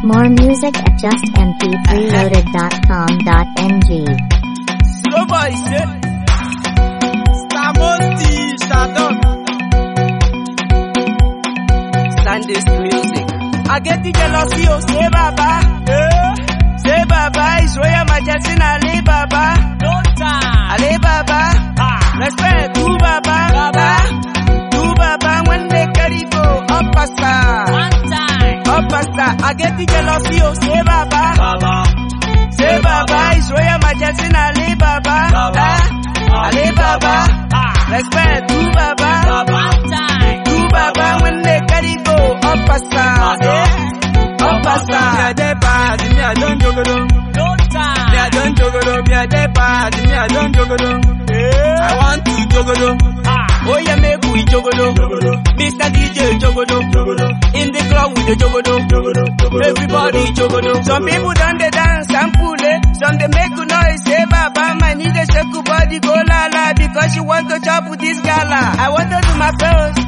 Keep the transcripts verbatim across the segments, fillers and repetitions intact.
More music at just m p three loaded dot com dot n g. Slow boy, say. Stamosti, Shadow. Sandist music. I get the jealousy, oh, say Baba. Eh? Say Baba, is Royal Majesty, Ali Baba. No time. Ali Baba. Ah. Respect to Baba. Baba. To Baba when they carry go up a star. One time. Up a star. I get the jealousy, oh, say Baba. Baba. Say Baba, is Royal Majesty, Ali Baba. Baba. Ali Baba. Ah. Respect to Baba. Baba. One time. To Baba when they carry go up a star. Up a star. Me a dey bad, me a don't jogolo. No time. Me a don't jogolo, me a dey bad, me a don't jogolo. I want to jogolo. Ah. Oh yeah, make we jogolo. Mister D J jogolo. In the club with the jogolo. Everybody jogolo. Some people done the dance and pull it. Some they make a noise, say Baba, my need a shake body go la la because she want to chop with this gala. I want to do my first.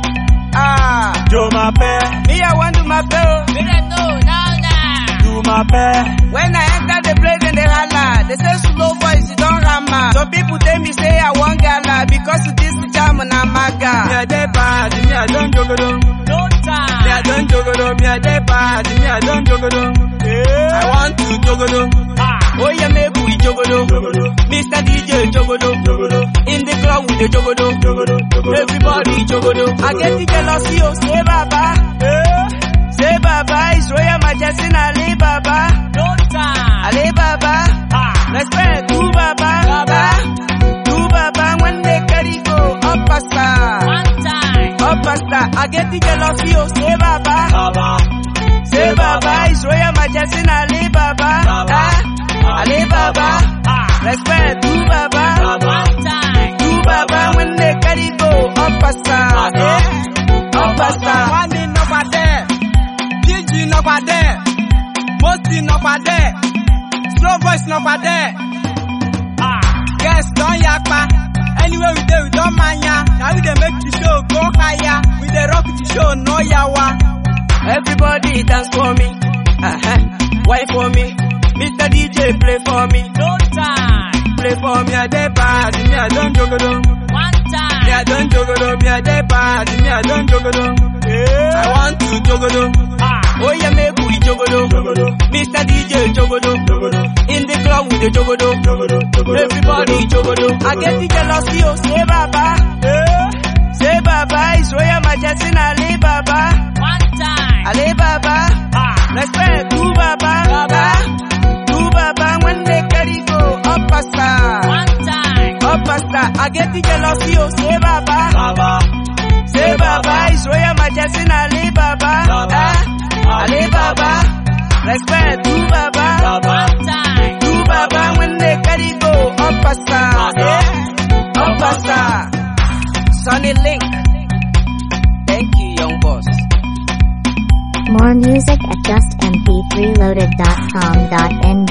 Ah, do my pair. Me I want to do my pair. Me don't know now now. Do my pair. When I enter the place and they holla, they say slow voice, you don't rammer. Some people tell me say I want gala because of this jam and I'm a guy. Me a dey bad, me I don't jogolo. No time. Me I don't jogolo, me a dey bad, me I don't jogolo. Yeah. I want to jogolo. Ah. Oh yeah, maybe we jogolo. Mister D J jogolo. In the club with the jogolo. Everybody jogolo. I get the jealousy, oh, say Baba. Yeah. Say Baba, is Royal Majesty, Ali Baba. No time. Ali Baba. Ah. Respect to Baba. Baba. To Baba when they carry go up a star. One time. Up a star. I get the jealousy, oh, say Baba. Baba. Say Baba, is Royal Majesty, Ali Baba. Baba. Ah. Ali Baba. Ah. Respect to Baba. Baba. One time. To Baba when they carry go up a star. Yeah. Up a star. One in over there. Gigi over there. Mosty over there. Slow voice over there. Ah. Guess don't yakpa. Anyway we do, we don't mania. Now we dey make the show go higher. We dey rock the show, no yawa. Everybody dance for me. Uh-huh. Why for me? Mister D J play for me. No time. Play for me, I dey bad, me I don't jogolo. One time. Me I don't jogolo, me I dey bad, me I don't jogolo. Yeah. I want to jogolo. Ah. Oh yeah, make we jogolo. Mister D J jogolo. In the club with the jogolo. Everybody jogolo. I get the jealousy, oh, say Baba. Yeah. Say Baba, is Royal Majesty, Ali Baba. One time. Ali Baba. Ah. Respect to Baba. Baba. To Baba when they carry go up a star. One time. Up a star. I get the jealousy, oh, say Baba. Baba. Say Baba, is Royal Majesty, Ali Baba. Baba. Ah. Ali Baba. Respect to Baba. Baba. One time. To Baba when they carry go up a star. Yeah. Up a star. Sunny Link. Thank you, young boss. More music at just m p three loaded dot com dot n g.